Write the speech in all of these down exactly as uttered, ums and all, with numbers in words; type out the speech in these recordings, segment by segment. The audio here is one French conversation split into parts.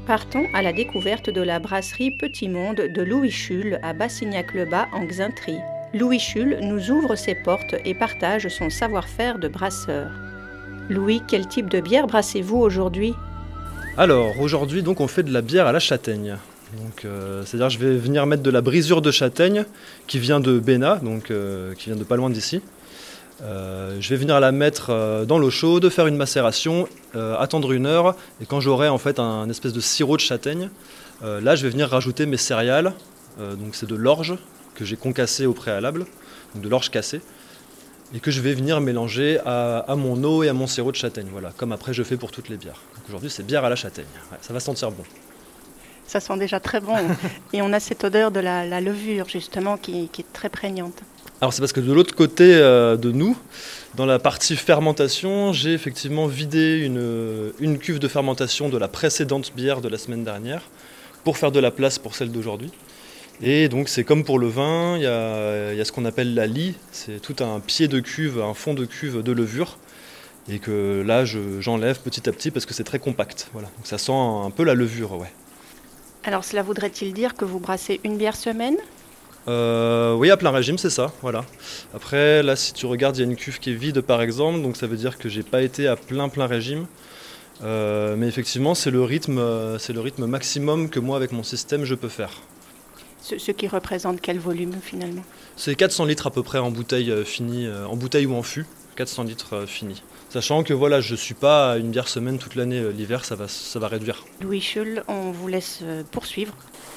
Partons à la découverte de la brasserie Petit Monde de Louis Schul à Bassignac-le-Bas en Xainterie. Louis Schul nous ouvre ses portes et partage son savoir-faire de brasseur. Louis, quel type de bière brassez-vous aujourd'hui ? Alors, aujourd'hui, donc, on fait de la bière à la châtaigne. Donc, euh, c'est-à-dire, je vais venir mettre de la brisure de châtaigne qui vient de Bénat, donc euh, qui vient de pas loin d'ici. Euh, je vais venir la mettre euh, dans l'eau chaude, faire une macération, euh, attendre une heure, et quand j'aurai en fait un, un espèce de sirop de châtaigne, euh, là, je vais venir rajouter mes céréales. Euh, donc, c'est de l'orge que j'ai concassé au préalable, donc de l'orge cassée, et que je vais venir mélanger à, à mon eau et à mon sirop de châtaigne, voilà, comme après je fais pour toutes les bières. Donc aujourd'hui c'est bière à la châtaigne, ouais, ça va sentir bon. Ça sent déjà très bon, et on a cette odeur de la, la levure justement qui, qui est très prégnante. Alors c'est parce que de l'autre côté euh, de nous, dans la partie fermentation, j'ai effectivement vidé une, une cuve de fermentation de la précédente bière de la semaine dernière, pour faire de la place pour celle d'aujourd'hui. Et donc c'est comme pour le vin, il y a, il y a ce qu'on appelle la lie, c'est tout un pied de cuve, un fond de cuve de levure, et que là je, j'enlève petit à petit parce que c'est très compact. Voilà. Donc ça sent un peu la levure, ouais. Alors cela voudrait-il dire que vous brassez une bière semaine ? euh, Oui, à plein régime, c'est ça, voilà. Après, là si tu regardes, il y a une cuve qui est vide par exemple, donc ça veut dire que j'ai pas été à plein plein régime. Euh, mais effectivement, c'est le rythme, c'est le rythme maximum que moi avec mon système je peux faire. Ce qui représente quel volume finalement ? C'est quatre cents litres à peu près en bouteille euh, finie, euh, en bouteille ou en fût, quatre cents litres euh, finis. Sachant que voilà, je ne suis pas à une bière semaine toute l'année, euh, l'hiver ça va, ça va réduire. Louis Schul, on vous laisse euh, poursuivre.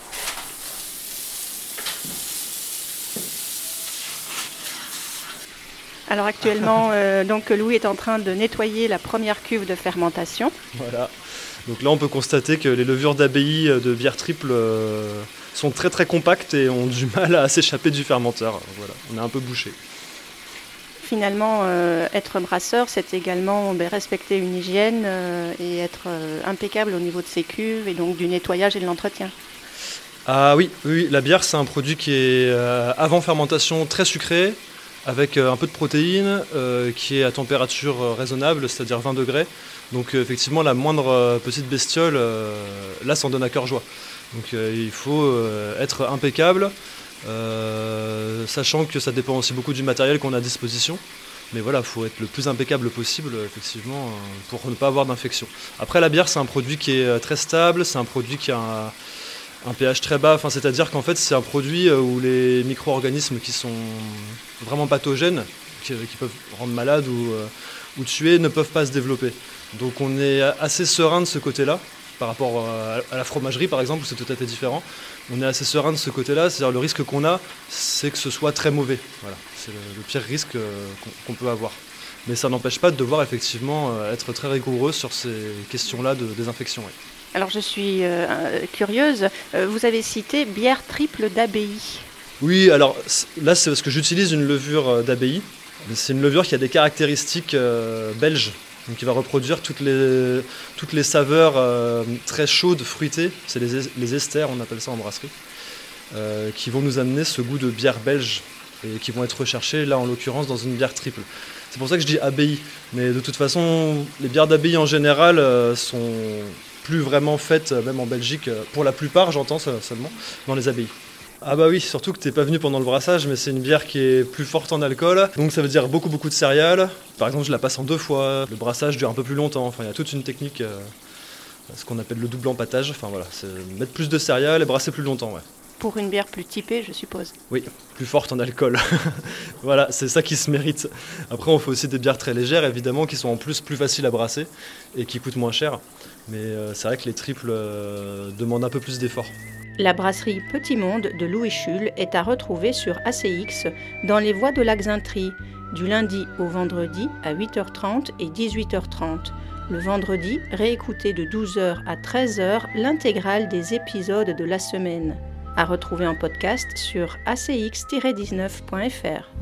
Alors actuellement, euh, donc Louis est en train de nettoyer la première cuve de fermentation. Voilà. Donc là on peut constater que les levures d'abbaye de bière triple euh, sont très très compactes et ont du mal à s'échapper du fermenteur. Voilà, on est un peu bouché. Finalement, euh, être brasseur, c'est également ben, respecter une hygiène euh, et être euh, impeccable au niveau de ses cuves et donc du nettoyage et de l'entretien. Ah oui, oui, la bière c'est un produit qui est euh, avant fermentation très sucré, avec euh, un peu de protéines, euh, qui est à température euh, raisonnable, c'est-à-dire vingt degrés. Donc euh, effectivement la moindre euh, petite bestiole, euh, là s'en donne à cœur joie. Donc euh, il faut euh, être impeccable, euh, sachant que ça dépend aussi beaucoup du matériel qu'on a à disposition. Mais voilà, il faut être le plus impeccable possible, effectivement, euh, pour ne pas avoir d'infection. Après la bière c'est un produit qui est très stable, c'est un produit qui a un, un pH très bas, enfin, c'est-à-dire qu'en fait c'est un produit où les micro-organismes qui sont vraiment pathogènes, qui, qui peuvent rendre malade ou, euh, ou tuer, ne peuvent pas se développer. Donc on est assez serein de ce côté-là, par rapport à la fromagerie par exemple, où c'est tout à fait différent. On est assez serein de ce côté-là, c'est-à-dire le risque qu'on a, c'est que ce soit très mauvais. Voilà, c'est le, le pire risque qu'on, qu'on peut avoir. Mais ça n'empêche pas de devoir effectivement être très rigoureux sur ces questions-là de désinfection. Ouais. Alors je suis euh, curieuse, vous avez cité bière triple d'abbaye. Oui, alors là c'est parce que j'utilise une levure d'abbaye. C'est une levure qui a des caractéristiques euh, belges, donc qui va reproduire toutes les, toutes les saveurs euh, très chaudes, fruitées, c'est les, les esters, on appelle ça en brasserie, euh, qui vont nous amener ce goût de bière belge et qui vont être recherchés là en l'occurrence dans une bière triple. C'est pour ça que je dis abbaye, mais de toute façon les bières d'abbaye en général euh, sont plus vraiment faites, même en Belgique, pour la plupart j'entends seulement, dans les abbayes. Ah bah oui, surtout que t'es pas venu pendant le brassage, mais c'est une bière qui est plus forte en alcool, donc ça veut dire beaucoup beaucoup de céréales. Par exemple, je la passe en deux fois, le brassage dure un peu plus longtemps, enfin il y a toute une technique, euh, ce qu'on appelle le double empâtage, enfin voilà, c'est mettre plus de céréales et brasser plus longtemps, ouais. Pour une bière plus typée, je suppose. Oui, plus forte en alcool. Voilà, c'est ça qui se mérite. Après, on fait aussi des bières très légères, évidemment, qui sont en plus plus faciles à brasser et qui coûtent moins cher. Mais euh, c'est vrai que les triples euh, demandent un peu plus d'efforts. La brasserie Petit Monde de Louis Schul est à retrouver sur A C X dans les voies de la Xainterie, du lundi au vendredi à huit heures trente et dix-huit heures trente. Le vendredi, réécoutez de douze heures à treize heures l'intégrale des épisodes de la semaine. À retrouver en podcast sur a c x tiret dix-neuf point f r.